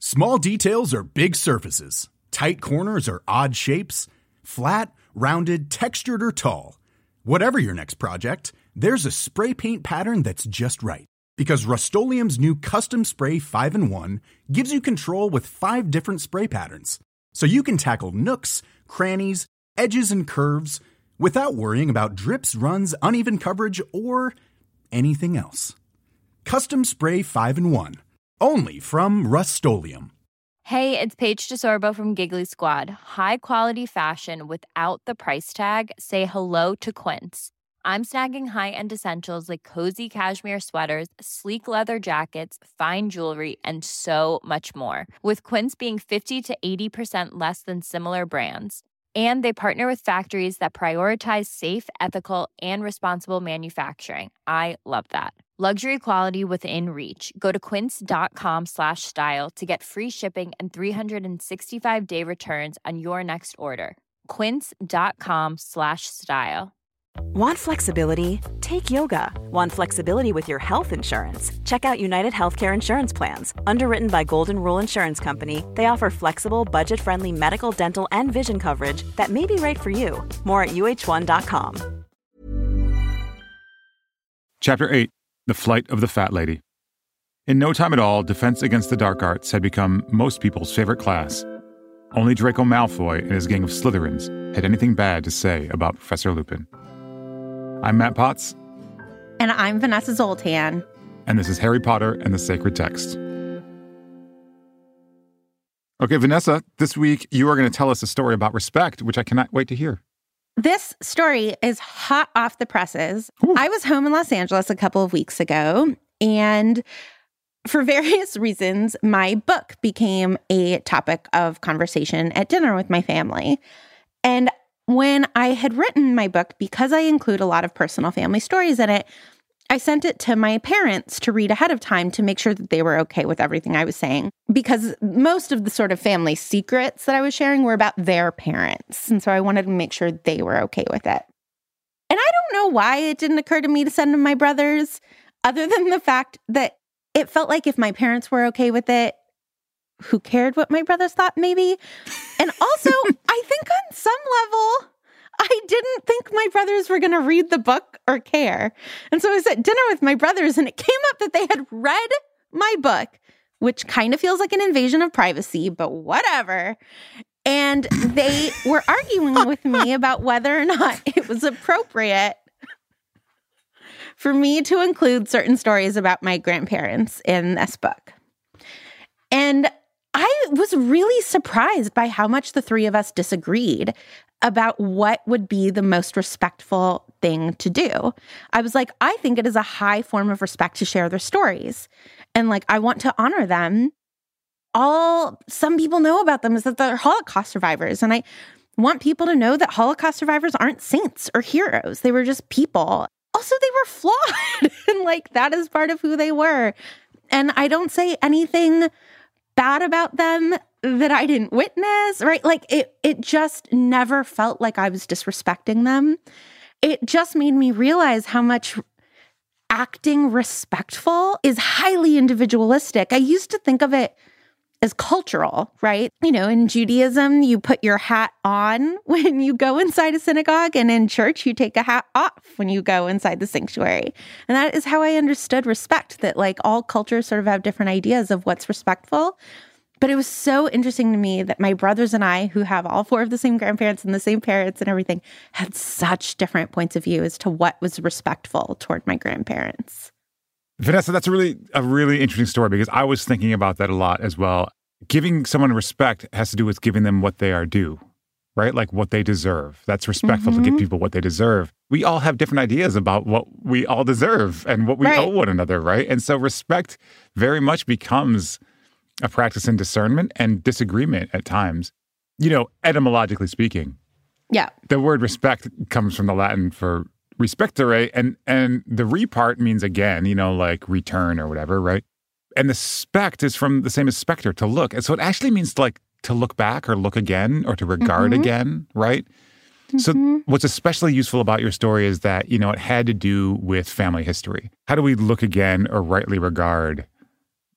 Small details are big surfaces. Tight corners are odd shapes. Flat, rounded, textured, or tall. Whatever your next project, there's a spray paint pattern that's just right. Because Rust-Oleum's new Custom Spray 5-in-1 gives you control with 5 different spray patterns. So you can tackle nooks, crannies, edges, and curves without worrying about drips, runs, uneven coverage, or anything else. Custom Spray 5-in-1. Only from Rust-Oleum. Hey, it's Paige DeSorbo from Giggly Squad. High quality fashion without the price tag. Say hello to Quince. I'm snagging high-end essentials like cozy cashmere sweaters, sleek leather jackets, fine jewelry, and so much more. With Quince being 50 to 80% less than similar brands. And they partner with factories that prioritize safe, ethical, and responsible manufacturing. I love that. Luxury quality within reach. Go to quince.com/style to get free shipping and 365-day returns on your next order. Quince.com/style. Want flexibility? Take yoga. Want flexibility with your health insurance? Check out United Healthcare Insurance Plans. Underwritten by Golden Rule Insurance Company, they offer flexible, budget-friendly medical, dental, and vision coverage that may be right for you. More at uh1.com. Chapter 8. The Flight of the Fat Lady. In no time at all, Defense Against the Dark Arts had become most people's favorite class. Only Draco Malfoy and his gang of Slytherins had anything bad to say about Professor Lupin. I'm Matt Potts. And I'm Vanessa Zoltan. And this is Harry Potter and the Sacred Text. Okay, Vanessa, this week you are going to tell us a story about respect, which I cannot wait to hear. This story is hot off the presses. Ooh. I was home in Los Angeles a couple of weeks ago, and for various reasons, my book became a topic of conversation at dinner with my family. And when I had written my book, because I include a lot of personal family stories in it, I sent it to my parents to read ahead of time to make sure that they were okay with everything I was saying, because most of the sort of family secrets that I was sharing were about their parents. And so I wanted to make sure they were okay with it. And I don't know why it didn't occur to me to send to my brothers, other than the fact that it felt like if my parents were okay with it, who cared what my brothers thought, maybe? And also, I think on some level, I didn't think my brothers were going to read the book or care. And so I was at dinner with my brothers, and it came up that they had read my book, which kind of feels like an invasion of privacy, but whatever. And they were arguing with me about whether or not it was appropriate for me to include certain stories about my grandparents in this book. And I was really surprised by how much the three of us disagreed about what would be the most respectful thing to do. I was like, I think it is a high form of respect to share their stories. And like, I want to honor them. All some people know about them is that they're Holocaust survivors. And I want people to know that Holocaust survivors aren't saints or heroes. They were just people. Also, they were flawed. And like, that is part of who they were. And I don't say anything bad about them that I didn't witness, right? Like it just never felt like I was disrespecting them. It just made me realize how much acting respectful is highly individualistic. I used to think of it as cultural, right? You know, in Judaism, you put your hat on when you go inside a synagogue, and in church, you take a hat off when you go inside the sanctuary. And that is how I understood respect, that like all cultures sort of have different ideas of what's respectful. But it was so interesting to me that my brothers and I, who have all four of the same grandparents and the same parents and everything, had such different points of view as to what was respectful toward my grandparents. Vanessa, that's a really interesting story, because I was thinking about that a lot as well. Giving someone respect has to do with giving them what they are due, right? Like what they deserve. That's respectful to give people what they deserve. We all have different ideas about what we all deserve and what we owe one another, right? And so respect very much becomes a practice in discernment and disagreement at times. You know, etymologically speaking, the word respect comes from the Latin for respectere, and the re part means again, you know, like return or whatever, right? And the spect is from the same as specter, to look. And so it actually means like to look back or look again or to regard again, right? So what's especially useful about your story is that, you know, it had to do with family history. How do we look again or rightly regard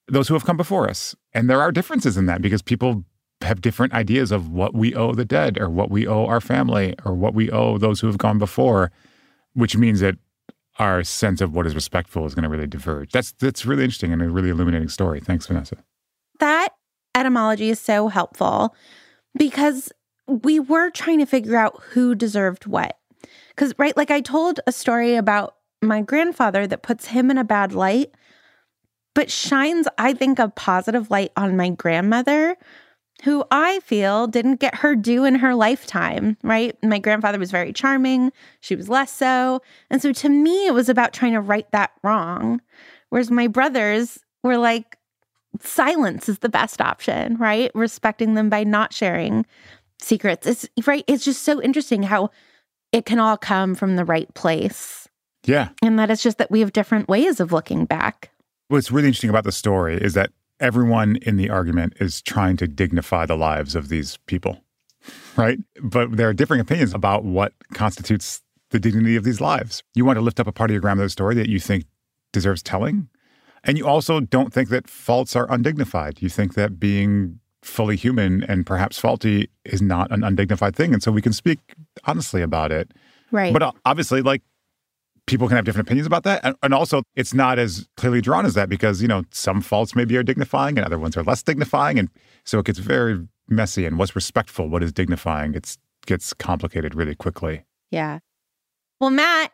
those who have come before us. And there are differences in that because people have different ideas of what we owe the dead or what we owe our family or what we owe those who have gone before, which means that our sense of what is respectful is going to really diverge. That's really interesting and a really illuminating story. Thanks, Vanessa. That etymology is so helpful because we were trying to figure out who deserved what. Because, right, like I told a story about my grandfather that puts him in a bad light, but shines, I think, a positive light on my grandmother, who I feel didn't get her due in her lifetime, right? My grandfather was very charming. She was less so. And so to me, it was about trying to right that wrong. Whereas my brothers were like, silence is the best option, right? Respecting them by not sharing secrets. It's just so interesting how it can all come from the right place. Yeah. And that it's just that we have different ways of looking back. What's really interesting about the story is that everyone in the argument is trying to dignify the lives of these people, right? But there are differing opinions about what constitutes the dignity of these lives. You want to lift up a part of your grandmother's story that you think deserves telling. And you also don't think that faults are undignified. You think that being fully human and perhaps faulty is not an undignified thing. And so we can speak honestly about it. Right. But obviously, like, people can have different opinions about that. And also, it's not as clearly drawn as that because, some faults maybe are dignifying and other ones are less dignifying. And so it gets very messy. And what's respectful, what is dignifying, it gets complicated really quickly. Yeah. Well, Matt,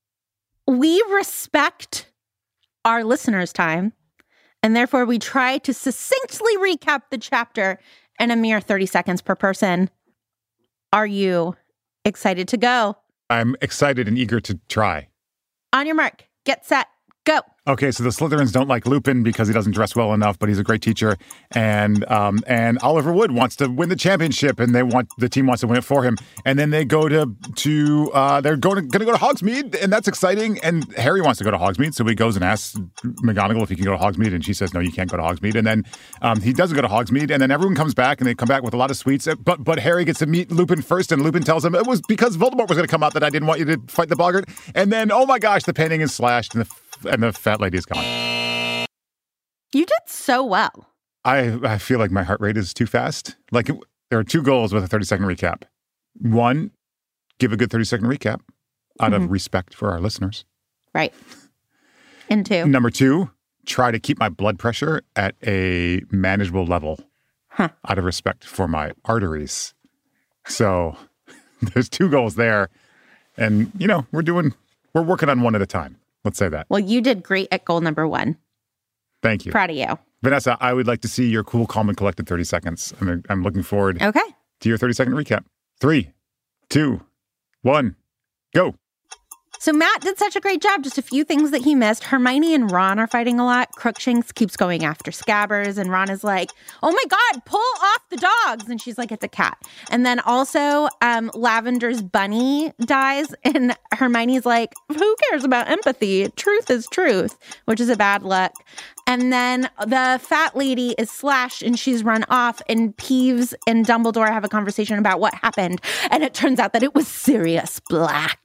we respect our listeners' time, and therefore we try to succinctly recap the chapter in a mere 30 seconds per person. Are you excited to go? I'm excited and eager to try. On your mark, get set, go. Okay, so the Slytherins don't like Lupin because he doesn't dress well enough, but he's a great teacher. And Oliver Wood wants to win the championship, and the team wants to win it for him. And then they go to they're going to go to Hogsmeade, and that's exciting. And Harry wants to go to Hogsmeade, so he goes and asks McGonagall if he can go to Hogsmeade, and she says no, you can't go to Hogsmeade. And then he doesn't go to Hogsmeade, and then everyone comes back, and they come back with a lot of sweets. But Harry gets to meet Lupin first, and Lupin tells him it was because Voldemort was going to come out that I didn't want you to fight the boggart. And then, oh my gosh, the painting is slashed, and the fat lady is gone. You did so well. I feel like my heart rate is too fast. Like, there are two goals with a 30-second recap. One, give a good 30-second recap out of respect for our listeners. Right. And two. Number two, try to keep my blood pressure at a manageable level out of respect for my arteries. So there's two goals there. And, we're working on one at a time. Let's say that. Well, you did great at goal number one. Thank you. Proud of you. Vanessa, I would like to see your cool, calm, and collected 30 seconds. I'm looking forward to your 30-second recap. 3, 2, 1, go. So Matt did such a great job. Just a few things that he missed. Hermione and Ron are fighting a lot. Crookshanks keeps going after Scabbers, and Ron is like, oh my God, pull off the dogs. And she's like, it's a cat. And then also Lavender's bunny dies, and Hermione's like, who cares about empathy? Truth is truth, which is a bad look. And then the fat lady is slashed and she's run off, and Peeves and Dumbledore have a conversation about what happened. And it turns out that it was Sirius Black.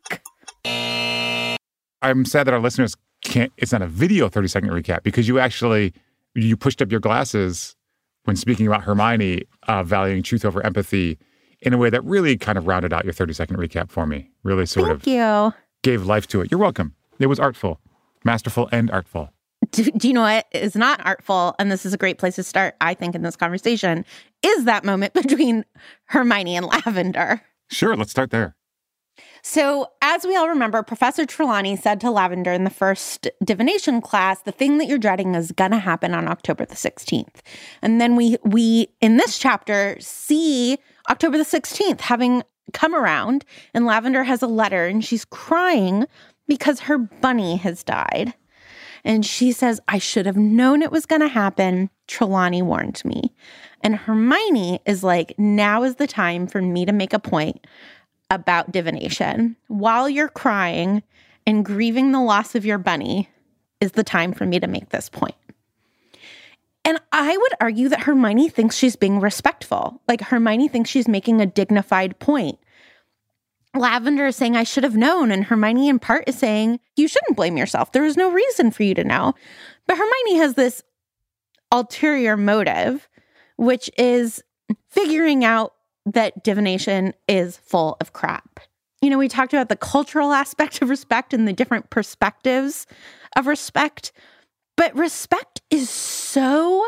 I'm sad that our listeners it's not a video 30-second recap because you pushed up your glasses when speaking about Hermione valuing truth over empathy in a way that really kind of rounded out your 30-second recap for me. Really Thank you. Gave life to it. You're welcome. It was artful, masterful, and artful. Do you know what is not artful? And this is a great place to start, I think, in this conversation, is that moment between Hermione and Lavender. Sure, let's start there. So, as we all remember, Professor Trelawney said to Lavender in the first divination class, the thing that you're dreading is going to happen on October the 16th. And then we in this chapter, see October the 16th having come around, and Lavender has a letter, and she's crying because her bunny has died. And she says, I should have known it was going to happen. Trelawney warned me. And Hermione is like, now is the time for me to make a point about divination. While you're crying and grieving the loss of your bunny is the time for me to make this point. And I would argue that Hermione thinks she's being respectful. Like, Hermione thinks she's making a dignified point. Lavender is saying, I should have known. And Hermione in part is saying, you shouldn't blame yourself. There was no reason for you to know. But Hermione has this ulterior motive, which is figuring out that divination is full of crap. You know, we talked about the cultural aspect of respect and the different perspectives of respect, but respect is so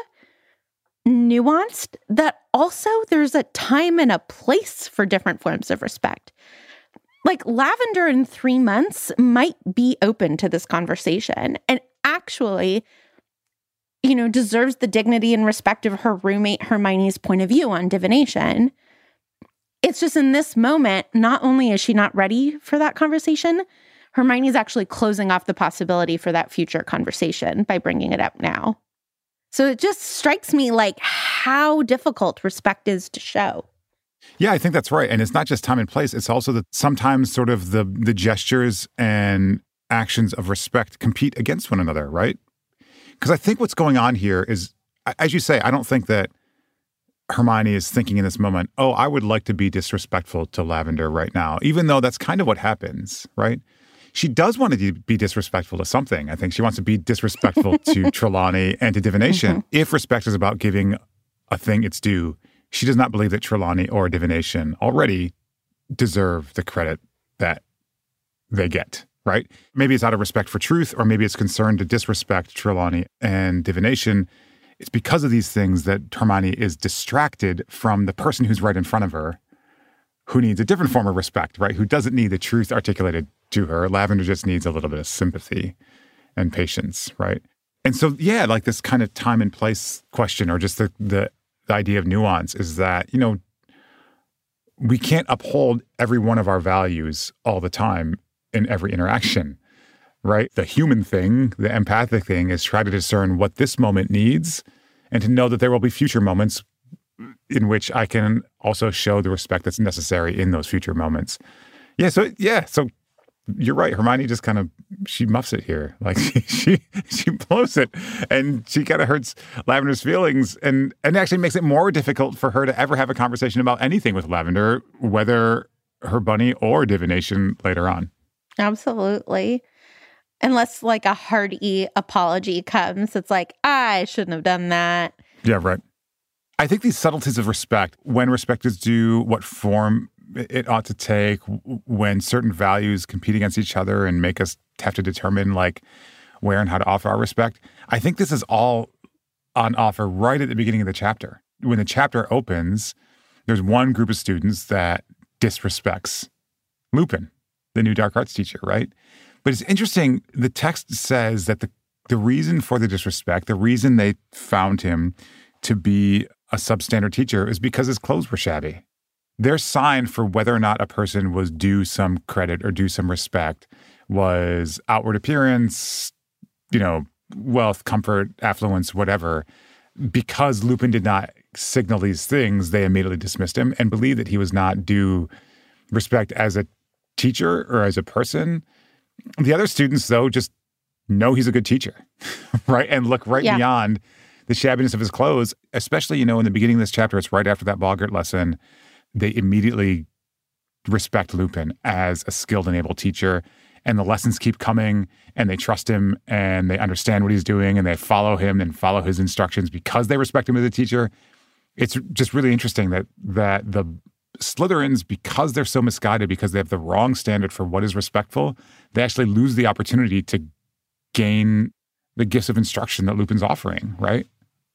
nuanced that also there's a time and a place for different forms of respect. Like Lavender in 3 months might be open to this conversation and actually, you know, deserves the dignity and respect of her roommate Hermione's point of view on divination. It's just in this moment, not only is she not ready for that conversation, Hermione's actually closing off the possibility for that future conversation by bringing it up now. So it just strikes me like how difficult respect is to show. Yeah, I think that's right. And it's not just time and place. It's also that sometimes sort of the gestures and actions of respect compete against one another, right? Because I think what's going on here is, as you say, I don't think that Hermione is thinking in this moment, oh, I would like to be disrespectful to Lavender right now, even though that's kind of what happens, right? She does want to be disrespectful to something. I think she wants to be disrespectful to Trelawney and to divination. Mm-hmm. If respect is about giving a thing its due, she does not believe that Trelawney or divination already deserve the credit that they get, right? Maybe it's out of respect for truth, or maybe it's concerned to disrespect Trelawney and divination. It's because of these things that Hermione is distracted from the person who's right in front of her, who needs a different form of respect, right? Who doesn't need the truth articulated to her. Lavender just needs a little bit of sympathy and patience, right? And so, yeah, like this kind of time and place question, or just the idea of nuance is that, you know, we can't uphold every one of our values all the time in every interaction, right? The human thing, the empathic thing, is try to discern what this moment needs and to know that there will be future moments in which I can also show the respect that's necessary in those future moments. So you're right. Hermione just kind of, she muffs it here. Like she blows it, and she kind of hurts Lavender's feelings, and actually makes it more difficult for her to ever have a conversation about anything with Lavender, whether her bunny or divination later on. Absolutely. Unless like a hearty apology comes, it's like, I shouldn't have done that. Yeah, right. I think these subtleties of respect, when respect is due, what form it ought to take, when certain values compete against each other and make us have to determine like where and how to offer our respect. I think this is all on offer right at the beginning of the chapter. When the chapter opens, there's one group of students that disrespects Lupin, the new dark arts teacher, right? But it's interesting, the text says that the reason for the disrespect, the reason they found him to be a substandard teacher is because his clothes were shabby. Their sign for whether or not a person was due some credit or due some respect was outward appearance, you know, wealth, comfort, affluence, whatever. Because Lupin did not signal these things, they immediately dismissed him and believed that he was not due respect as a teacher or as a person. The other students, though, just know he's a good teacher, right? And look beyond the shabbiness of his clothes, especially, you know, in the beginning of this chapter, it's right after that Boggart lesson. They immediately respect Lupin as a skilled and able teacher, and the lessons keep coming, and they trust him, and they understand what he's doing, and they follow him and follow his instructions because they respect him as a teacher. It's just really interesting that the Slytherins, because they're so misguided, because they have the wrong standard for what is respectful, they actually lose the opportunity to gain the gifts of instruction that Lupin's offering, right?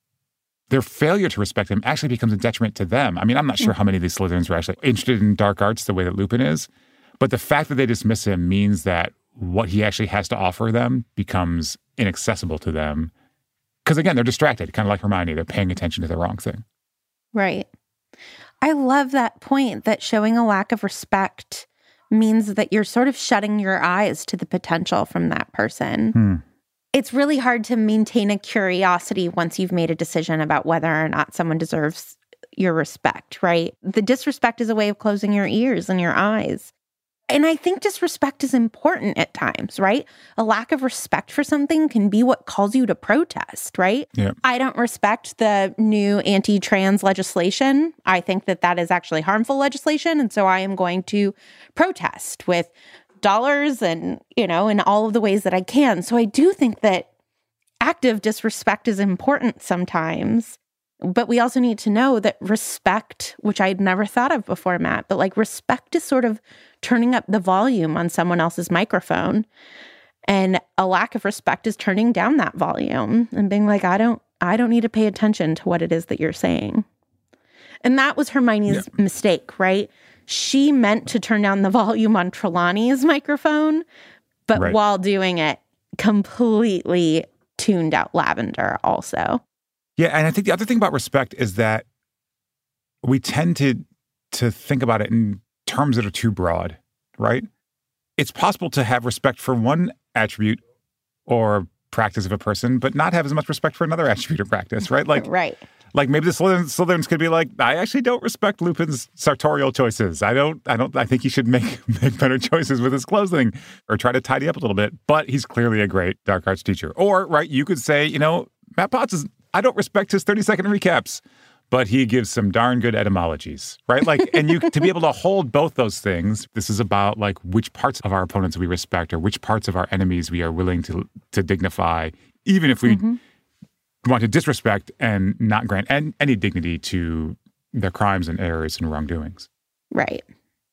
Their failure to respect him actually becomes a detriment to them. I mean, I'm not sure how many of these Slytherins were actually interested in dark arts the way that Lupin is, but the fact that they dismiss him means that what he actually has to offer them becomes inaccessible to them. Because again, they're distracted, kind of like Hermione. They're paying attention to the wrong thing. Right. I love that point that showing a lack of respect means that you're sort of shutting your eyes to the potential from that person. It's really hard to maintain a curiosity once you've made a decision about whether or not someone deserves your respect, right? The disrespect is a way of closing your ears and your eyes. And I think disrespect is important at times, right? A lack of respect for something can be what calls you to protest, right? Yeah. I don't respect the new anti-trans legislation. I think that is actually harmful legislation. And so I am going to protest with dollars and, you know, in all of the ways that I can. So I do think that active disrespect is important sometimes. But we also need to know that respect, which I'd never thought of before, Matt, but like respect is sort of turning up the volume on someone else's microphone. And a lack of respect is turning down that volume and being like, I don't need to pay attention to what it is that you're saying. And that was Hermione's mistake, right? She meant to turn down the volume on Trelawney's microphone, but while doing it, completely tuned out Lavender also. Yeah, and I think the other thing about respect is that we tend to think about it in terms that are too broad, right? It's possible to have respect for one attribute or practice of a person, but not have as much respect for another attribute or practice, right? Like, like maybe the Slytherins could be like, I actually don't respect Lupin's sartorial choices. I think he should make better choices with his clothing or try to tidy up a little bit. But he's clearly a great dark arts teacher. Or, right, you could say, Matt Potts I don't respect his 30-second recaps, but he gives some darn good etymologies, right? Like, and you to be able to hold both those things, this is about like which parts of our opponents we respect or which parts of our enemies we are willing to dignify, even if we want to disrespect and not grant any dignity to their crimes and errors and wrongdoings. Right.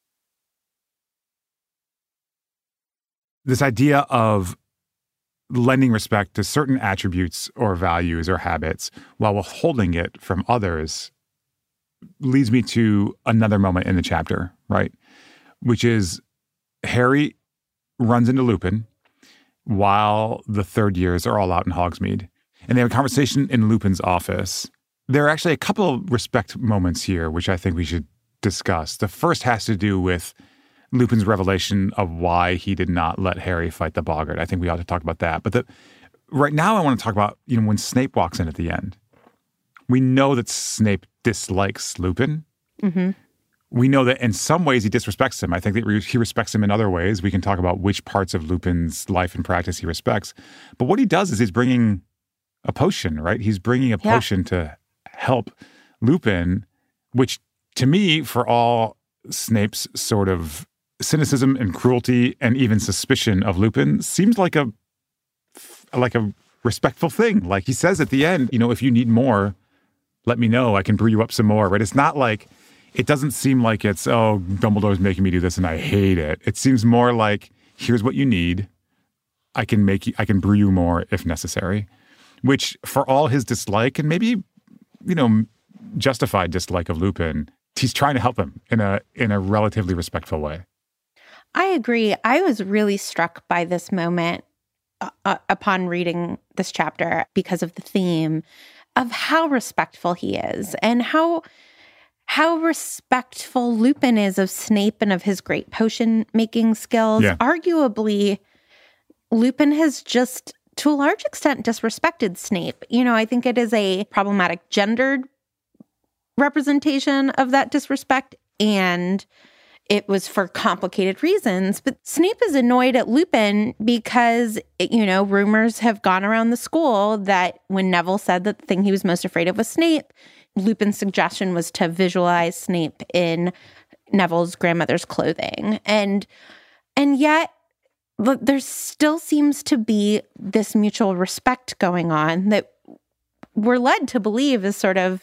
This idea of lending respect to certain attributes or values or habits while withholding it from others leads me to another moment in the chapter, right? Which is Harry runs into Lupin while the third years are all out in Hogsmeade. And they have a conversation in Lupin's office. There are actually a couple of respect moments here, which I think we should discuss. The first has to do with Lupin's revelation of why he did not let Harry fight the Boggart. I think we ought to talk about that. But right now I want to talk about, when Snape walks in at the end. We know that Snape dislikes Lupin. Mm-hmm. We know that in some ways he disrespects him. I think that he respects him in other ways. We can talk about which parts of Lupin's life and practice he respects. But what he does is he's bringing a potion, right? He's bringing a potion to help Lupin, which to me, for all Snape's sort of cynicism and cruelty and even suspicion of Lupin, seems like a respectful thing. Like he says at the end, if you need more, let me know. I can brew you up some more. Right? It's not like, it doesn't seem like it's, Dumbledore's making me do this and I hate it. It seems more like, here's what you need. I can brew you more if necessary. Which for all his dislike and maybe, justified dislike of Lupin, he's trying to help him in a relatively respectful way. I agree. I was really struck by this moment upon reading this chapter because of the theme of how respectful he is and how respectful Lupin is of Snape and of his great potion-making skills. Yeah. Arguably, Lupin has just, to a large extent, disrespected Snape. I think it is a problematic gendered representation of that disrespect, and it was for complicated reasons. But Snape is annoyed at Lupin because, rumors have gone around the school that when Neville said that the thing he was most afraid of was Snape, Lupin's suggestion was to visualize Snape in Neville's grandmother's clothing. And yet, there still seems to be this mutual respect going on that we're led to believe is sort of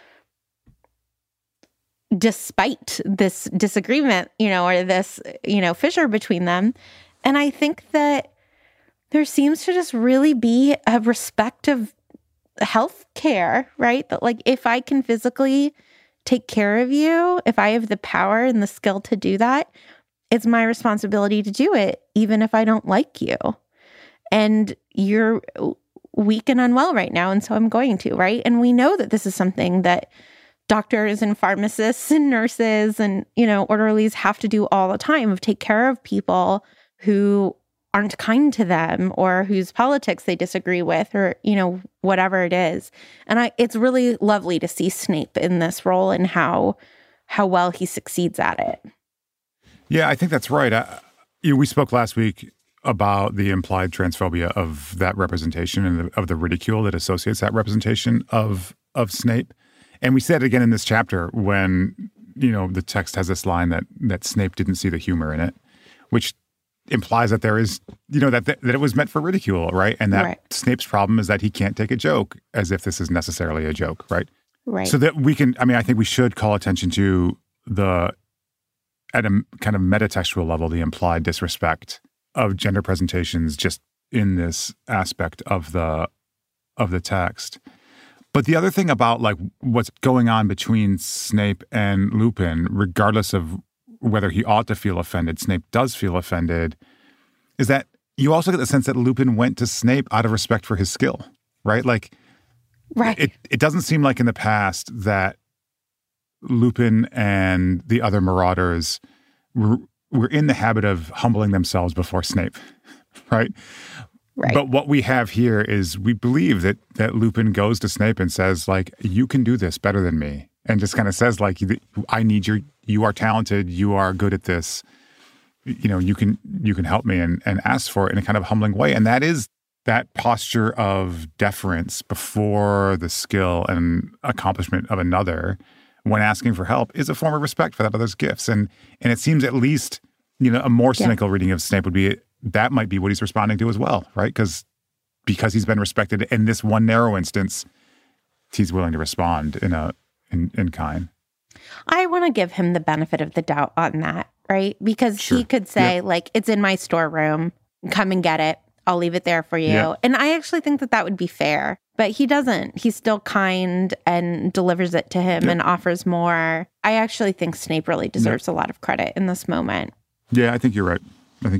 despite this disagreement, or this, fissure between them. And I think that there seems to just really be a respect of health care, right? That like, if I can physically take care of you, if I have the power and the skill to do that, it's my responsibility to do it, even if I don't like you. And you're weak and unwell right now, and so I'm going to, right? And we know that this is something that doctors and pharmacists and nurses and, orderlies have to do all the time, of take care of people who aren't kind to them or whose politics they disagree with, or, whatever it is. And it's really lovely to see Snape in this role and how well he succeeds at it. Yeah, I think that's right. We spoke last week about the implied transphobia of that representation and of the ridicule that associates that representation of Snape. And we said again in this chapter when, the text has this line that Snape didn't see the humor in it, which implies that there is, that it was meant for ridicule, right? And that Right. Snape's problem is that he can't take a joke as if this is necessarily a joke, right? Right. So that I think we should call attention to at a kind of metatextual level, the implied disrespect of gender presentations just in this aspect of the text. But the other thing about like what's going on between Snape and Lupin, regardless of whether he ought to feel offended, Snape does feel offended, is that you also get the sense that Lupin went to Snape out of respect for his skill, right? Like, Right. It doesn't seem like in the past that Lupin and the other Marauders were in the habit of humbling themselves before Snape, right? Right. But what we have here is we believe that Lupin goes to Snape and says, like, you can do this better than me. And just kind of says, like, I need you are talented, you are good at this. You can help me and ask for it in a kind of humbling way. And that is that posture of deference before the skill and accomplishment of another when asking for help is a form of respect for that other's gifts. And it seems at least, a more cynical reading of Snape would be that might be what he's responding to as well, right? Because he's been respected in this one narrow instance, he's willing to respond in kind. I want to give him the benefit of the doubt on that, right? Because Sure. he could say, like, it's in my storeroom, come and get it. I'll leave it there for you. Yeah. And I actually think that would be fair. But he doesn't. He's still kind and delivers it to him and offers more. I actually think Snape really deserves a lot of credit in this moment. Yeah, I think you're right.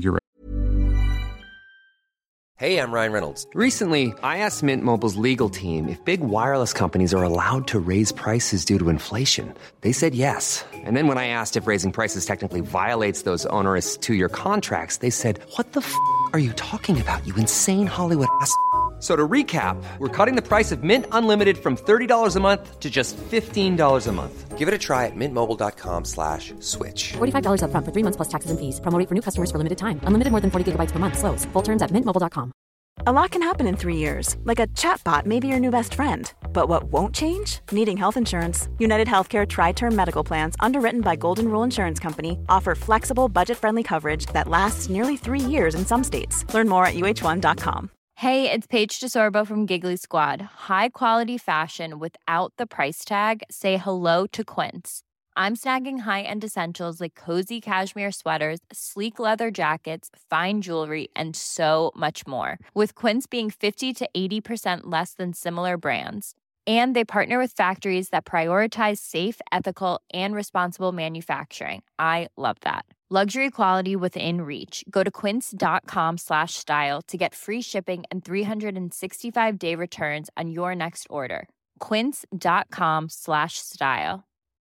Hey, I'm Ryan Reynolds. Recently, I asked Mint Mobile's legal team if big wireless companies are allowed to raise prices due to inflation. They said yes. And then when I asked if raising prices technically violates those onerous 2-year contracts, they said, "What the f*** are you talking about, you insane Hollywood ass?" So to recap, we're cutting the price of Mint Unlimited from $30 a month to just $15 a month. Give it a try at mintmobile.com/switch. $45 up front for 3 months plus taxes and fees. Promo rate for new customers for limited time. Unlimited more than 40 gigabytes per month. Slows full terms at mintmobile.com. A lot can happen in 3 years, like a chatbot may be your new best friend. But what won't change? Needing health insurance. United Healthcare Tri-Term Medical Plans, underwritten by Golden Rule Insurance Company, offer flexible, budget-friendly coverage that lasts nearly 3 years in some states. Learn more at uh1.com. Hey, it's Paige DeSorbo from Giggly Squad. High quality fashion without the price tag. Say hello to Quince. I'm snagging high-end essentials like cozy cashmere sweaters, sleek leather jackets, fine jewelry, and so much more. With Quince being 50 to 80% less than similar brands. And they partner with factories that prioritize safe, ethical, and responsible manufacturing. I love that. Luxury quality within reach. Go to quince.com/style to get free shipping and 365-day returns on your next order. Quince.com/style.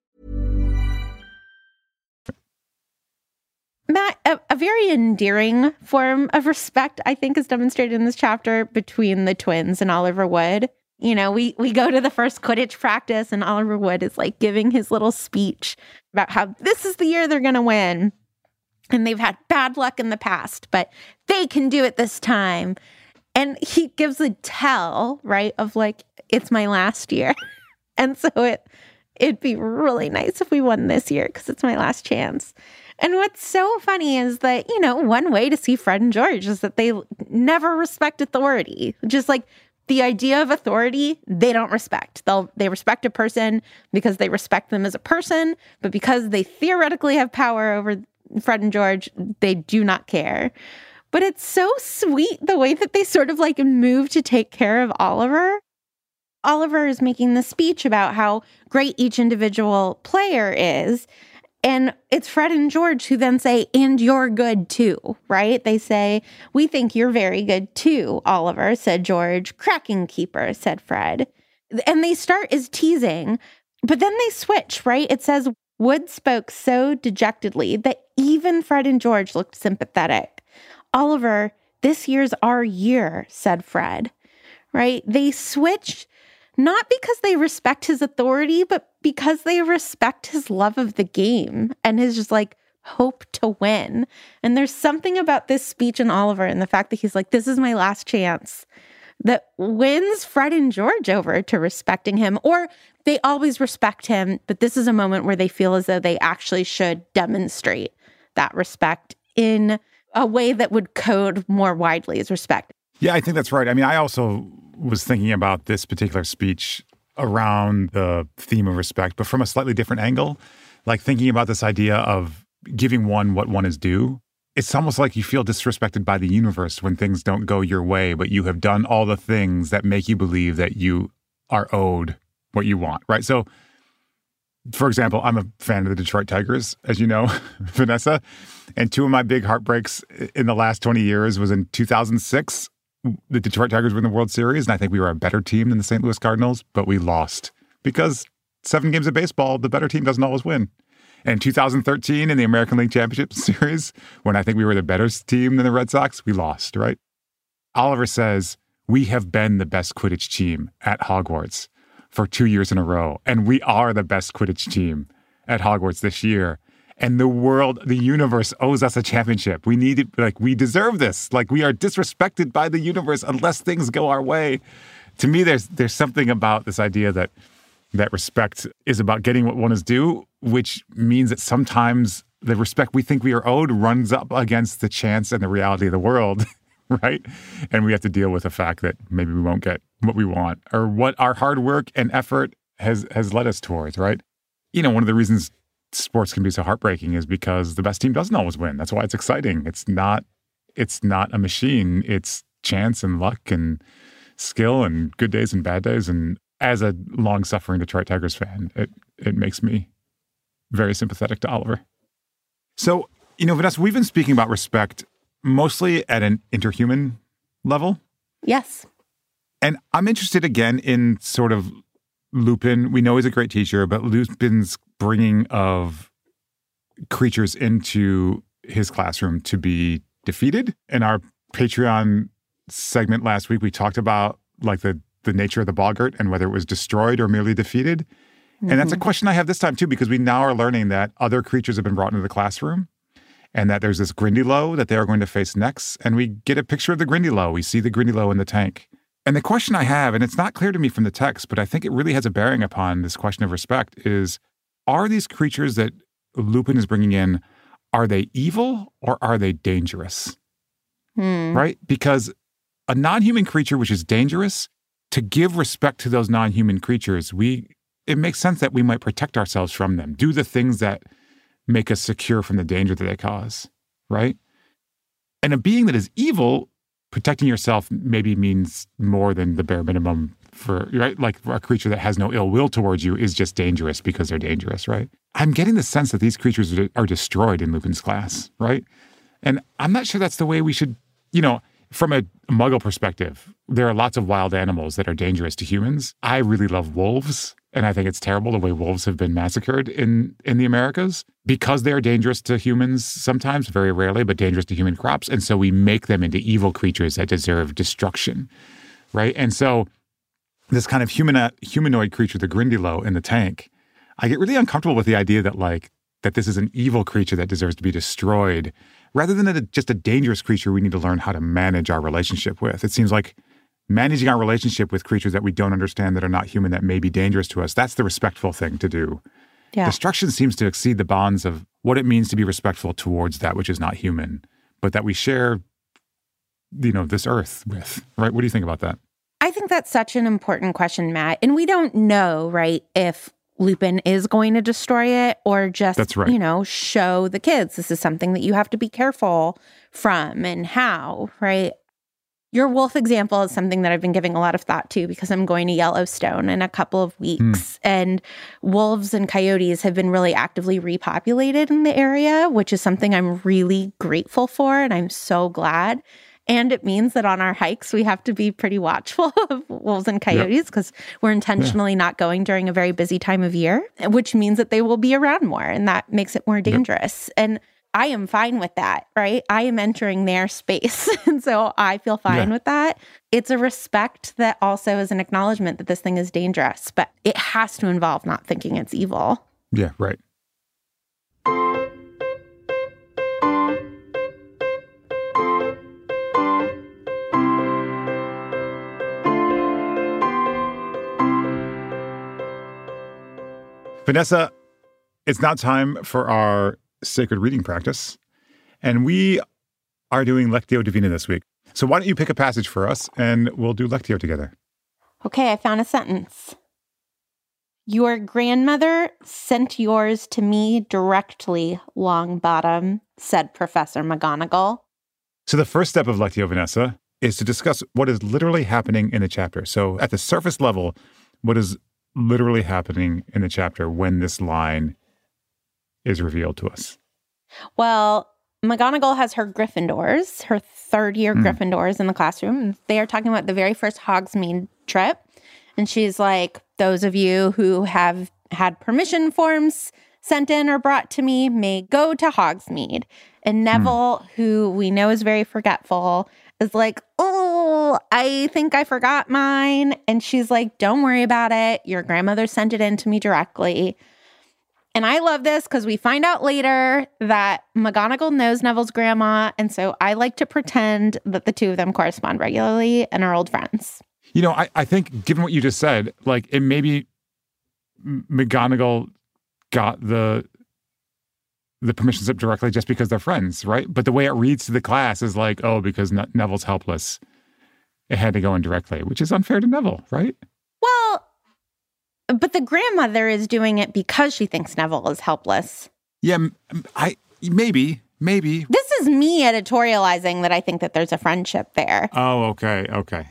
Matt, a very endearing form of respect, I think, is demonstrated in this chapter between the twins and Oliver Wood. We go to the first Quidditch practice and Oliver Wood is like giving his little speech about how this is the year they're going to win. And they've had bad luck in the past, but they can do it this time. And he gives a tell, right, of like, it's my last year. And so it'd be really nice if we won this year because it's my last chance. And what's so funny is that, one way to see Fred and George is that they never respect authority. Just like the idea of authority, they don't respect. They respect a person because they respect them as a person, but because they theoretically have power over Fred and George, they do not care. But it's so sweet the way that they sort of like move to take care of Oliver. Oliver is making the speech about how great each individual player is. And it's Fred and George who then say, and you're good too, right? They say, we think you're very good too, Oliver, said George. Cracking keeper, said Fred. And they start as teasing, but then they switch, right? It says, Wood spoke so dejectedly that even Fred and George looked sympathetic. Oliver, this year's our year, said Fred, right? They switch not because they respect his authority, but because they respect his love of the game and his just like hope to win. And there's something about this speech in Oliver and the fact that he's like, this is my last chance, that wins Fred and George over to respecting him. Or they always respect him, but this is a moment where they feel as though they actually should demonstrate that respect in a way that would code more widely as respect. Yeah, I think that's right. I mean, I also was thinking about this particular speech around the theme of respect, but from a slightly different angle, like thinking about this idea of giving one what one is due. It's almost like you feel disrespected by the universe when things don't go your way, but you have done all the things that make you believe that you are owed what you want, right? So, for example, I'm a fan of the Detroit Tigers, as you know, Vanessa, and two of my big heartbreaks in the last 20 years was in 2006. The Detroit Tigers were in the World Series, and I think we were a better team than the St. Louis Cardinals, but we lost because 7 games of baseball, the better team doesn't always win. And 2013 in the American League Championship Series, when I think we were the better team than the Red Sox, we lost, right? Oliver says, we have been the best Quidditch team at Hogwarts for 2 years in a row. And we are the best Quidditch team at Hogwarts this year. And the world, the universe owes us a championship. We need it, like, we deserve this. Like, we are disrespected by the universe unless things go our way. To me, there's something about this idea that respect is about getting what one is due, which means that sometimes the respect we think we are owed runs up against the chance and the reality of the world, right? And we have to deal with the fact that maybe we won't get what we want or what our hard work and effort has led us towards, right? You know, one of the reasons sports can be so heartbreaking is because the best team doesn't always win. That's why it's exciting. It's not a machine. It's chance and luck and skill and good days and bad days. And as a long-suffering Detroit Tigers fan, it makes me very sympathetic to Oliver. So, you know, Vanessa, we've been speaking about respect mostly at an interhuman level. Yes. And I'm interested again in sort of Lupin. We know he's a great teacher, but Lupin's bringing of creatures into his classroom to be defeated. In our Patreon segment last week, we talked about like the nature of the boggart and whether it was destroyed or merely defeated. Mm-hmm. And that's a question I have this time too, because we now are learning that other creatures have been brought into the classroom and that there's this Grindylow that they are going to face next. And we get a picture of the Grindylow. We see the Grindylow in the tank. And the question I have, and it's not clear to me from the text, but I think it really has a bearing upon this question of respect is, are these creatures that Lupin is bringing in, are they evil or are they dangerous? Right? Because a non-human creature which is dangerous, to give respect to those non-human creatures, it makes sense that we might protect ourselves from them, do the things that make us secure from the danger that they cause, right? And a being that is evil, protecting yourself maybe means more than the bare minimum for, right? Like a creature that has no ill will towards you is just dangerous because they're dangerous, right? I'm getting the sense that these creatures are destroyed in Lupin's class, right? And I'm not sure that's the way we should, you know, from a Muggle perspective, there are lots of wild animals that are dangerous to humans. I really love wolves, and I think it's terrible the way wolves have been massacred in the Americas because they are dangerous to humans sometimes, very rarely, but dangerous to human crops. And so we make them into evil creatures that deserve destruction, right? And so this kind of humanoid creature, the Grindylow in the tank, I get really uncomfortable with the idea that this is an evil creature that deserves to be destroyed, rather than just a dangerous creature we need to learn how to manage our relationship with. It seems like managing our relationship with creatures that we don't understand, that are not human, that may be dangerous to us, that's the respectful thing to do. Yeah. Destruction seems to exceed the bounds of what it means to be respectful towards that which is not human, but that we share, you know, this earth with, right? What do you think about that? I think that's such an important question, Matt. And we don't know, right, if Lupin is going to destroy it or just, That's right. you know, show the kids this is something that you have to be careful from and how, right? Your wolf example is something that I've been giving a lot of thought to because I'm going to Yellowstone in a couple of weeks. And wolves and coyotes have been really actively repopulated in the area, which is something I'm really grateful for. And I'm so glad. And it means that on our hikes, we have to be pretty watchful of wolves and coyotes because we're intentionally not going during a very busy time of year, which means that they will be around more and that makes it more dangerous. And I am fine with that, right? I am entering their space. And so I feel fine with that. It's a respect that also is an acknowledgement that this thing is dangerous, but it has to involve not thinking it's evil. Yeah, right. Vanessa, it's now time for our sacred reading practice. And we are doing Lectio Divina this week. So why don't you pick a passage for us and we'll do Lectio together. Okay, I found a sentence. Your grandmother sent yours to me directly, Longbottom, said Professor McGonagall. So the first step of Lectio, Vanessa, is to discuss what is literally happening in the chapter. So at the surface level, what is literally happening in the chapter when this line is revealed to us? Well, McGonagall has her Gryffindors, her third-year Gryffindors in the classroom. And they are talking about the very first Hogsmeade trip. And she's like, those of you who have had permission forms sent in or brought to me may go to Hogsmeade. And Neville, who we know is very forgetful, is like, oh, I think I forgot mine. And she's like, don't worry about it. Your grandmother sent it in to me directly. And I love this because we find out later that McGonagall knows Neville's grandma. And so I like to pretend that the two of them correspond regularly and are old friends. You know, I think given what you just said, like it maybe McGonagall got the permission slip directly just because they're friends, right? But the way it reads to the class is like, oh, because Neville's helpless, it had to go in directly, which is unfair to Neville, right? Well, but the grandmother is doing it because she thinks Neville is helpless. Yeah, maybe. This is me editorializing that I think that there's a friendship there. Oh, okay.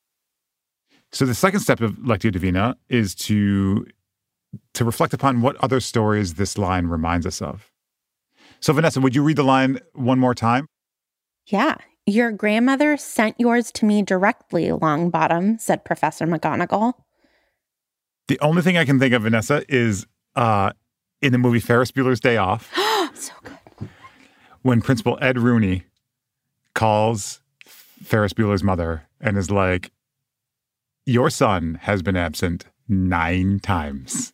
So the second step of Lectio Divina is to reflect upon what other stories this line reminds us of. So Vanessa, would you read the line one more time? Yeah. Your grandmother sent yours to me directly, Longbottom, said Professor McGonagall. The only thing I can think of, Vanessa, is in the movie Ferris Bueller's Day Off. So good. When Principal Ed Rooney calls Ferris Bueller's mother and is like, your son has been absent 9 times.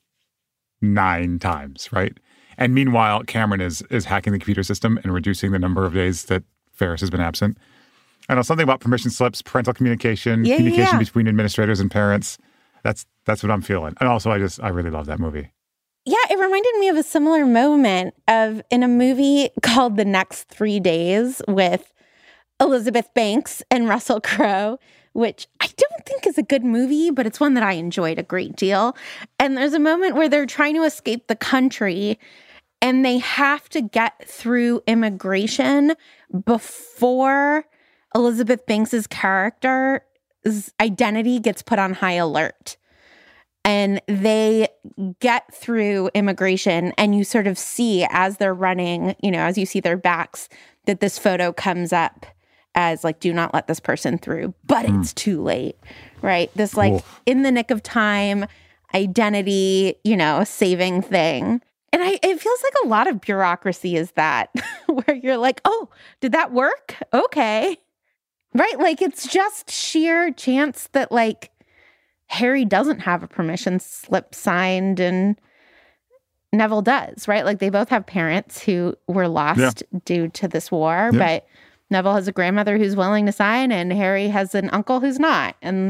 9 times, right? And meanwhile, Cameron is hacking the computer system and reducing the number of days that Ferris has been absent. I know something about permission slips, parental communication, communication between administrators and parents. That's what I'm feeling. And also, I really love that movie. Yeah, it reminded me of a similar moment in a movie called The Next 3 Days with Elizabeth Banks and Russell Crowe, which I don't think is a good movie, but it's one that I enjoyed a great deal. And there's a moment where they're trying to escape the country and they have to get through immigration before Elizabeth Banks's character's identity gets put on high alert. And they get through immigration and you sort of see as they're running, as you see their backs, that this photo comes up as like, do not let this person through, but it's too late, right? This in the nick of time, identity, saving thing. And it feels like a lot of bureaucracy is that, where you're like, oh, did that work? Okay. Right? Like, it's just sheer chance that like Harry doesn't have a permission slip signed and Neville does, right? Like they both have parents who were lost due to this war, but Neville has a grandmother who's willing to sign and Harry has an uncle who's not. And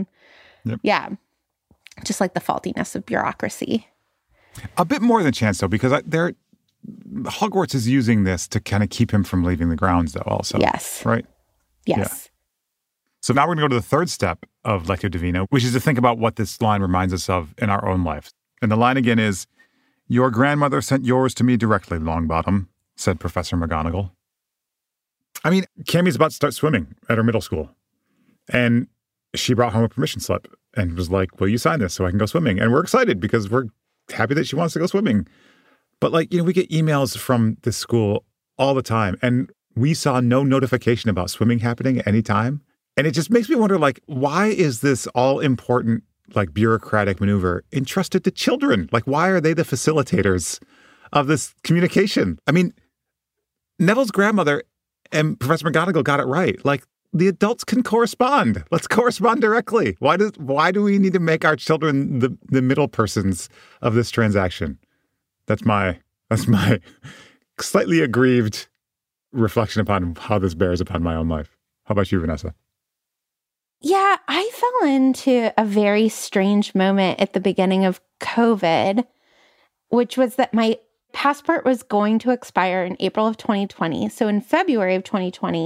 just like the faultiness of bureaucracy. A bit more than chance, though, because Hogwarts is using this to kind of keep him from leaving the grounds, though, also. Yes. Right? Yes. Yeah. So now we're going to go to the third step of Lectio Divina, which is to think about what this line reminds us of in our own life. And the line again is, your grandmother sent yours to me directly, Longbottom, said Professor McGonagall. I mean, Cammie's about to start swimming at her middle school. And she brought home a permission slip and was like, will you sign this so I can go swimming? And we're excited because we're happy that she wants to go swimming. But we get emails from this school all the time. And we saw no notification about swimming happening at any time. And it just makes me wonder, why is this all-important, bureaucratic maneuver entrusted to children? Why are they the facilitators of this communication? I mean, Neville's grandmother and Professor McGonagall got it right. The adults can correspond. Let's correspond directly. Why do we need to make our children the middle persons of this transaction? That's my slightly aggrieved reflection upon how this bears upon my own life. How about you, Vanessa? Yeah, I fell into a very strange moment at the beginning of COVID, which was that my passport was going to expire in April of 2020. So in February of 2020,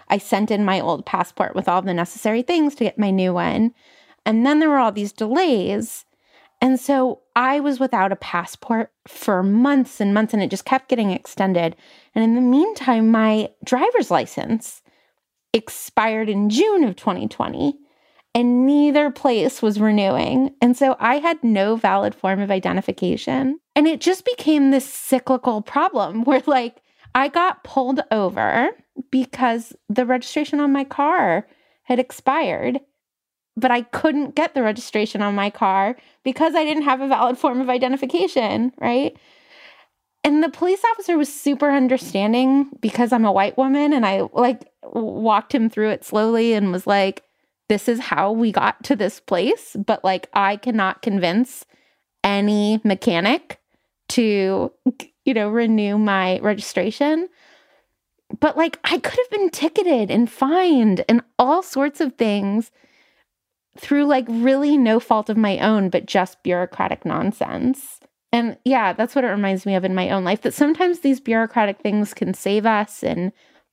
I sent in my old passport with all the necessary things to get my new one. And then there were all these delays. And so I was without a passport for months and months, and it just kept getting extended. And in the meantime, my driver's license expired in June of 2020, and neither place was renewing. And so I had no valid form of identification. And it just became this cyclical problem where, like, I got pulled over because the registration on my car had expired, but I couldn't get the registration on my car because I didn't have a valid form of identification, right? And the police officer was super understanding because I'm a white woman, and I like walked him through it slowly and was like, this is how we got to this place, but like I cannot convince any mechanic to, renew my registration. But like I could have been ticketed and fined and all sorts of things through like really no fault of my own, but just bureaucratic nonsense. And yeah, that's what it reminds me of in my own life, that sometimes these bureaucratic things can save us and,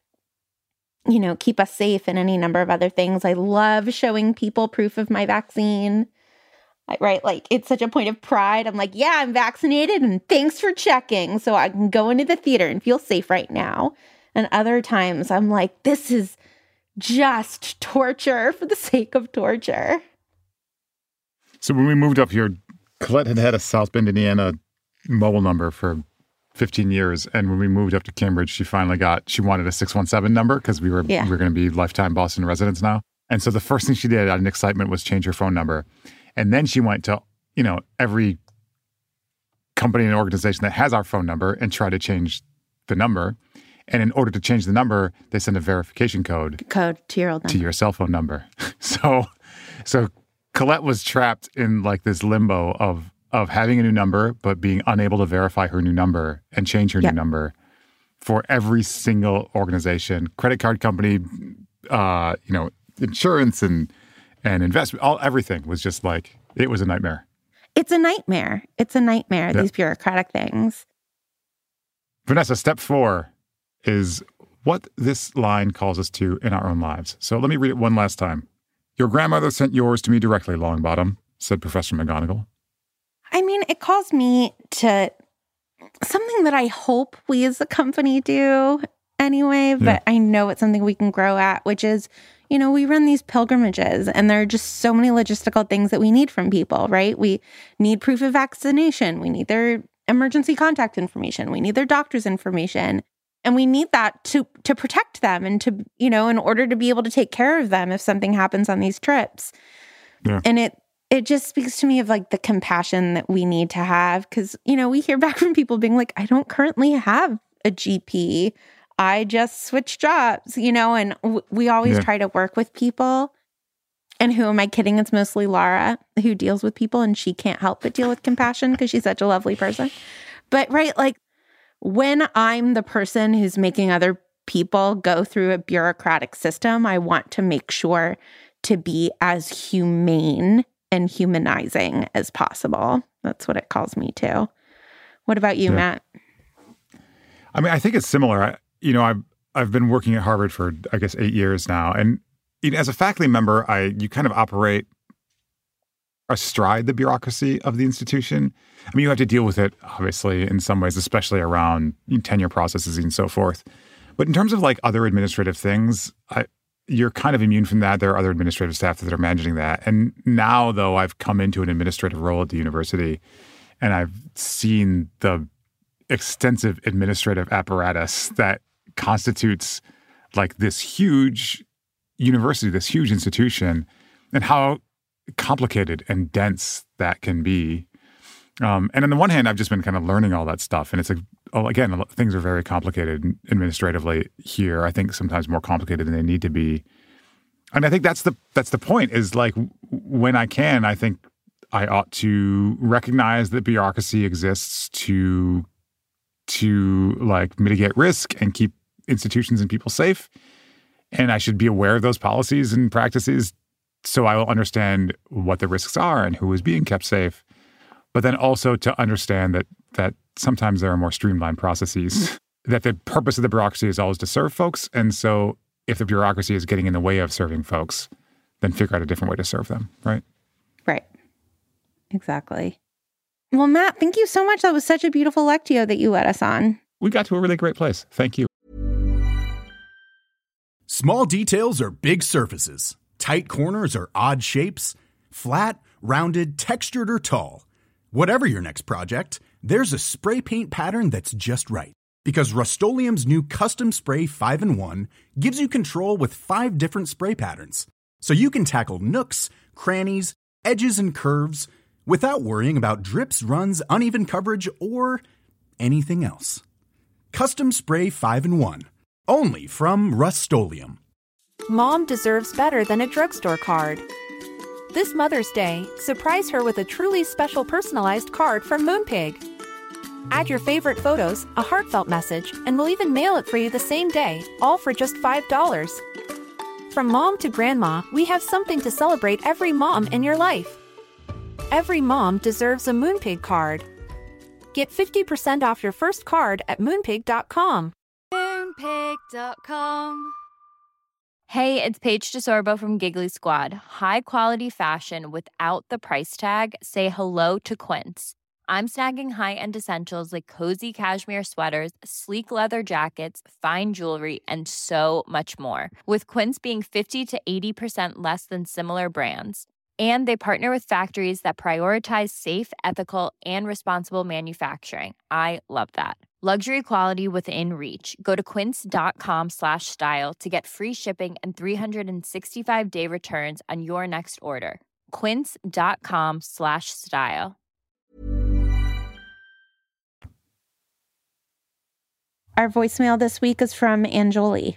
keep us safe and any number of other things. I love showing people proof of my vaccine, right? Like it's such a point of pride. I'm like, yeah, I'm vaccinated and thanks for checking. So I can go into the theater and feel safe right now. And other times I'm like, this is just torture for the sake of torture. So when we moved up here, Colette had had a South Bend, Indiana mobile number for 15 years. And when we moved up to Cambridge, she wanted a 617 number because we were going to be lifetime Boston residents now. And so the first thing she did out of excitement was change her phone number. And then she went to, every company and organization that has our phone number and try to change the number. And in order to change the number, they send a verification code to your old number, to your cell phone number. So Colette was trapped in like this limbo of having a new number, but being unable to verify her new number and change her new number for every single organization, credit card company, insurance and investment, everything was just like, it was a nightmare. It's a nightmare. These bureaucratic things. Vanessa, step 4 is what this line calls us to in our own lives. So let me read it one last time. Your grandmother sent yours to me directly, Longbottom, said Professor McGonagall. I mean, it calls me to something that I hope we as a company do anyway, but I know it's something we can grow at, which is, we run these pilgrimages and there are just so many logistical things that we need from people, right? We need proof of vaccination. We need their emergency contact information. We need their doctor's information. And we need that to protect them and to, in order to be able to take care of them if something happens on these trips. Yeah. And it just speaks to me of like the compassion that we need to have. Because, we hear back from people being like, I don't currently have a GP. I just switched jobs, and we always try to work with people. And who am I kidding? It's mostly Laura who deals with people, and she can't help but deal with compassion because she's such a lovely person. But right, like when I'm the person who's making other people go through a bureaucratic system, I want to make sure to be as humane and humanizing as possible. That's what it calls me to. What about you, Matt? I mean, I think it's similar. I've been working at Harvard for, I guess, 8 years now. And as a faculty member, you kind of operate astride the bureaucracy of the institution. I mean, you have to deal with it, obviously, in some ways, especially around tenure processes and so forth. But in terms of like other administrative things, you're kind of immune from that. There are other administrative staff that are managing that. And now, though, I've come into an administrative role at the university, and I've seen the extensive administrative apparatus that constitutes like this huge university, this huge institution, and how complicated and dense that can be. And on the one hand, I've just been kind of learning all that stuff. And it's like, again, things are very complicated administratively here. I think sometimes more complicated than they need to be. And I think that's the point is like when I can, I think I ought to recognize that bureaucracy exists to like mitigate risk and keep institutions and people safe. And I should be aware of those policies and practices so I will understand what the risks are and who is being kept safe. But then also to understand that sometimes there are more streamlined processes, that the purpose of the bureaucracy is always to serve folks. And so if the bureaucracy is getting in the way of serving folks, then figure out a different way to serve them, right? Right. Exactly. Well, Matt, thank you so much. That was such a beautiful Lectio that you led us on. We got to a really great place. Thank you. Small details are big surfaces. Tight corners are odd shapes. Flat, rounded, textured, or tall. Whatever your next project, there's a spray paint pattern that's just right. Because Rust-Oleum's new Custom Spray 5-in-1 gives you control with 5 different spray patterns. So you can tackle nooks, crannies, edges, and curves without worrying about drips, runs, uneven coverage, or anything else. Custom Spray 5-in-1. Only from Rust-Oleum. Mom deserves better than a drugstore card. This Mother's Day, surprise her with a truly special personalized card from Moonpig. Add your favorite photos, a heartfelt message, and we'll even mail it for you the same day, all for just $5. From mom to grandma, we have something to celebrate every mom in your life. Every mom deserves a Moonpig card. Get 50% off your first card at moonpig.com. Moonpig.com. Hey, it's Paige DeSorbo from Giggly Squad. High quality fashion without the price tag. Say hello to Quince. I'm snagging high-end essentials like cozy cashmere sweaters, sleek leather jackets, fine jewelry, and so much more. With Quince being 50 to 80% less than similar brands. And they partner with factories that prioritize safe, ethical, and responsible manufacturing. I love that. Luxury quality within reach. Go to quince.com/style to get free shipping and 365-day returns on your next order. Quince.com/style. Our voicemail this week is from Anjoli.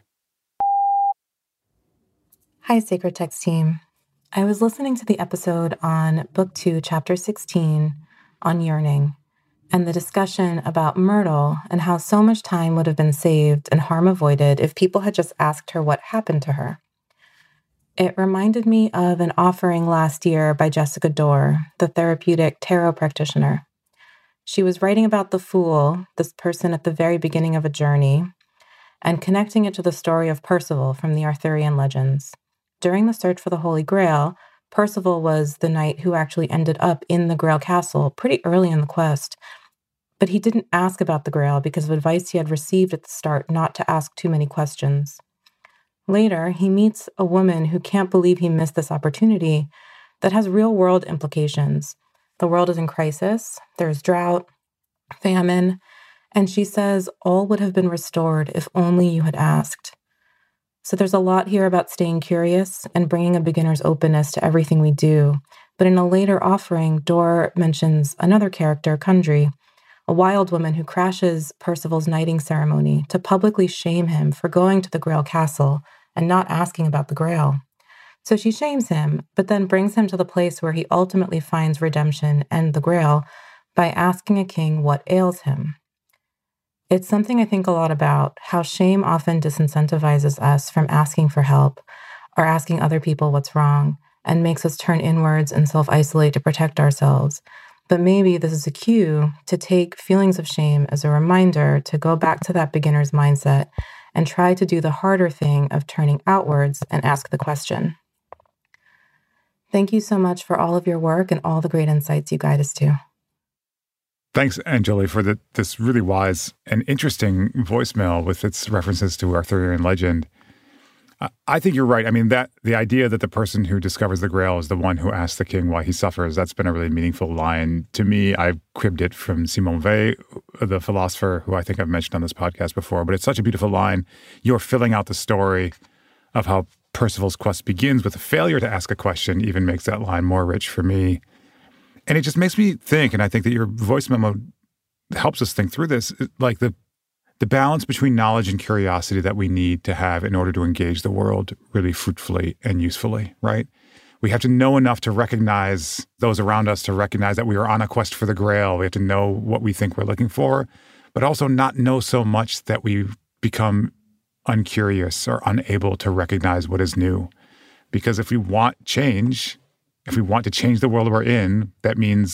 Hi, Sacred Text team. I was listening to the episode on Book 2, Chapter 16, on yearning, and the discussion about Myrtle and how so much time would have been saved and harm avoided if people had just asked her what happened to her. It reminded me of an offering last year by Jessica Dorr, the therapeutic tarot practitioner. She was writing about the Fool, this person at the very beginning of a journey, and connecting it to the story of Percival from the Arthurian legends. During the search for the Holy Grail, Percival was the knight who actually ended up in the Grail Castle pretty early in the quest. But he didn't ask about the Grail because of advice he had received at the start not to ask too many questions. Later, he meets a woman who can't believe he missed this opportunity that has real-world implications. The world is in crisis, there's drought, famine, and she says all would have been restored if only you had asked. So there's a lot here about staying curious and bringing a beginner's openness to everything we do. But in a later offering, Dorr mentions another character, Kundry, a wild woman who crashes Percival's knighting ceremony to publicly shame him for going to the Grail Castle and not asking about the Grail. So she shames him, but then brings him to the place where he ultimately finds redemption and the Grail by asking a king what ails him. It's something I think a lot about, how shame often disincentivizes us from asking for help or asking other people what's wrong and makes us turn inwards and self-isolate to protect ourselves. But maybe this is a cue to take feelings of shame as a reminder to go back to that beginner's mindset and try to do the harder thing of turning outwards and ask the question. Thank you so much for all of your work and all the great insights you guide us to. Thanks, Anjoli, for this really wise and interesting voicemail with its references to Arthurian legend. I think you're right. I mean, that the idea that the person who discovers the Grail is the one who asks the king why he suffers, that's been a really meaningful line. To me, I cribbed it from Simone Weil, the philosopher who I think I've mentioned on this podcast before, but it's such a beautiful line. You're filling out the story of how Percival's quest begins with a failure to ask a question even makes that line more rich for me. And it just makes me think, and I think that your voice memo helps us think through this, like the balance between knowledge and curiosity that we need to have in order to engage the world really fruitfully and usefully, right? We have to know enough to recognize those around us, to recognize that we are on a quest for the Grail. We have to know what we think we're looking for, but also not know so much that we become uncurious or unable to recognize what is new. Because if we want change, if we want to change the world we're in, that means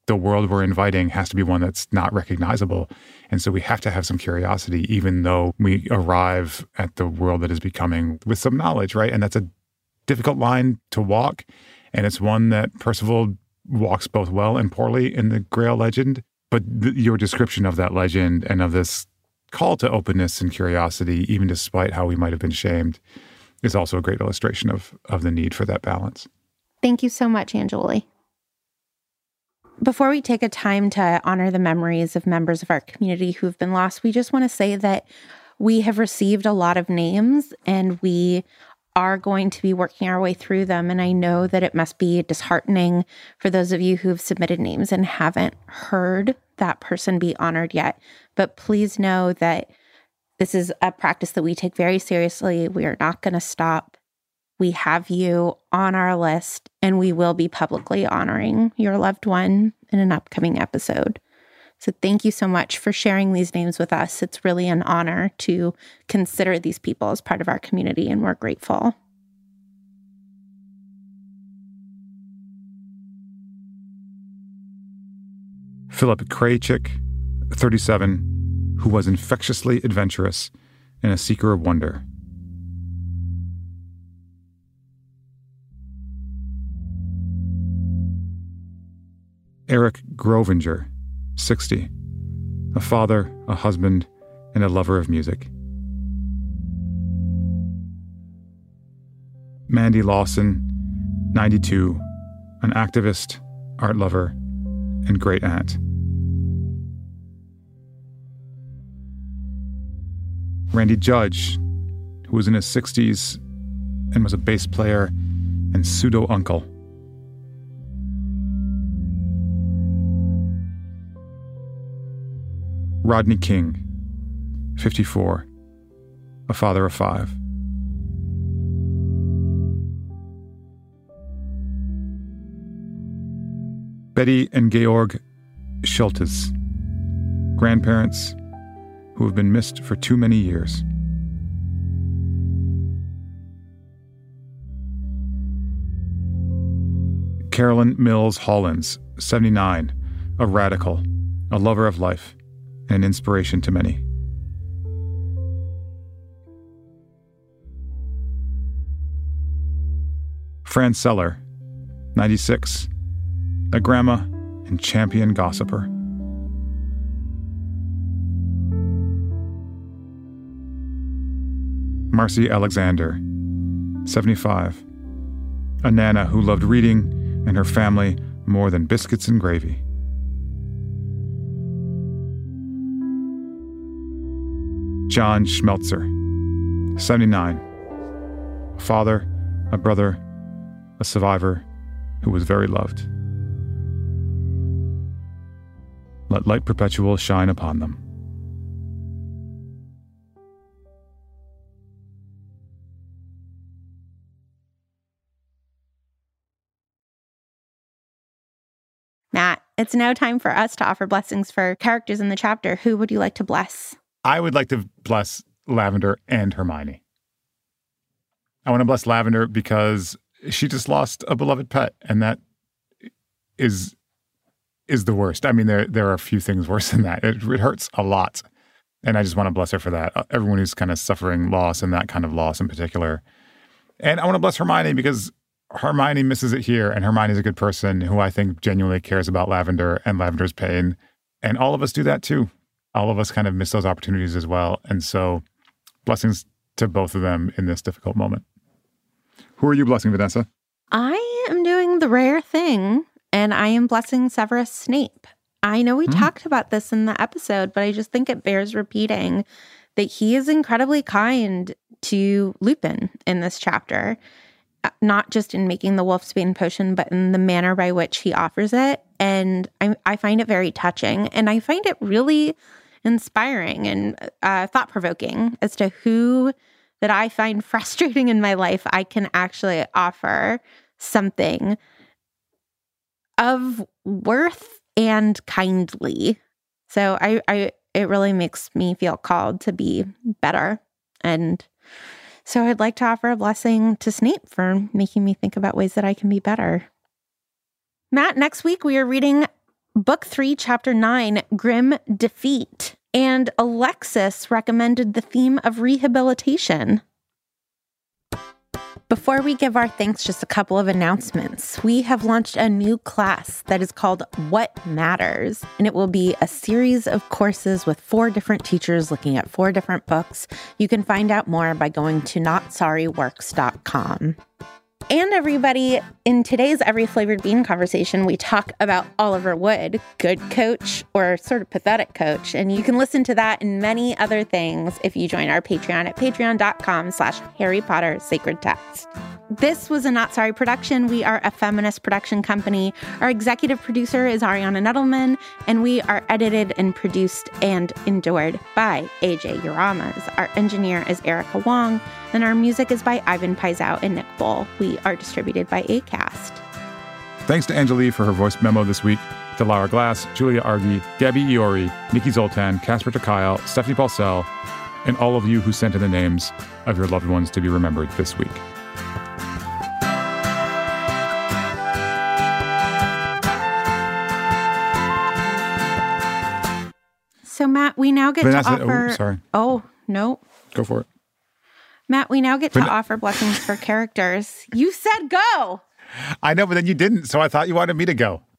the world we're inviting has to be one that's not recognizable. And so we have to have some curiosity, even though we arrive at the world that is becoming with some knowledge, right? And that's a difficult line to walk. And it's one that Percival walks both well and poorly in the Grail legend. But your description of that legend and of this call to openness and curiosity, even despite how we might have been shamed, is also a great illustration of the need for that balance. Thank you so much, Anjali. Before we take a time to honor the memories of members of our community who've been lost, we just want to say that we have received a lot of names and we are going to be working our way through them. And I know that it must be disheartening for those of you who've submitted names and haven't heard that person be honored yet. But please know that this is a practice that we take very seriously. We are not going to stop. We have you on our list, and we will be publicly honoring your loved one in an upcoming episode. So thank you so much for sharing these names with us. It's really an honor to consider these people as part of our community, and we're grateful. Philip Krajcik, 37, who was infectiously adventurous and a seeker of wonder. Eric Grovinger, 60, a father, a husband, and a lover of music. Mandy Lawson, 92, an activist, art lover, and great aunt. Randy Judge, who was in his 60s and was a bass player and pseudo-uncle. Rodney King, 54, a father of 5. Betty and Georg Schultes, grandparents who have been missed for too many years. Carolyn Mills Hollins, 79, a radical, a lover of life, and an inspiration to many. Fran Seller, 96, a grandma and champion gossiper. Marcy Alexander, 75, a nana who loved reading and her family more than biscuits and gravy. John Schmelzer, 79, a father, a brother, a survivor who was very loved. Let light perpetual shine upon them. Matt, it's now time for us to offer blessings for characters in the chapter. Who would you like to bless? I would like to bless Lavender and Hermione. I want to bless Lavender because she just lost a beloved pet, and that is the worst. I mean, there are a few things worse than that. It hurts a lot, and I just want to bless her for that. Everyone who's kind of suffering loss, and that kind of loss in particular. And I want to bless Hermione because Hermione misses it here, and Hermione's a good person who I think genuinely cares about Lavender and Lavender's pain, and all of us do that too. All of us kind of miss those opportunities as well. And so blessings to both of them in this difficult moment. Who are you blessing, Vanessa? I am doing the rare thing, and I am blessing Severus Snape. I know we talked about this in the episode, but I just think it bears repeating that he is incredibly kind to Lupin in this chapter, not just in making the Wolfsbane potion, but in the manner by which he offers it. And I find it very touching, and I find it really inspiring and thought-provoking as to who that I find frustrating in my life I can actually offer something of worth and kindly. So it really makes me feel called to be better. And so I'd like to offer a blessing to Snape for making me think about ways that I can be better. Matt, next week we are reading Book 3, Chapter 9, Grim Defeat. And Alexis recommended the theme of rehabilitation. Before we give our thanks, just a couple of announcements. We have launched a new class that is called What Matters, and it will be a series of courses with 4 different teachers looking at 4 different books. You can find out more by going to NotSorryWorks.com. And everybody, in today's Every Flavored Bean conversation, we talk about Oliver Wood, good coach or sort of pathetic coach. And you can listen to that and many other things if you join our Patreon at patreon.com/Harry Potter Sacred Text. This was a Not Sorry production. We are a feminist production company. Our executive producer is Ariana Nettleman, and we are edited and produced and endured by AJ Uramas. Our engineer is Erica Wong, and our music is by Ivan Paisau and Nick Bull. We are distributed by Acast. Thanks to Anjali for her voice memo this week, to Lara Glass, Julia Argy, Gabby Iori, Nikki Zoltan, Casper Takayal, Stephanie Balsell, and all of you who sent in the names of your loved ones to be remembered this week. So, Matt, we now get to offer... Oh, sorry. Oh, no. Go for it. Matt, we now get to offer blessings for characters. You said go! I know, but then you didn't, so I thought you wanted me to go.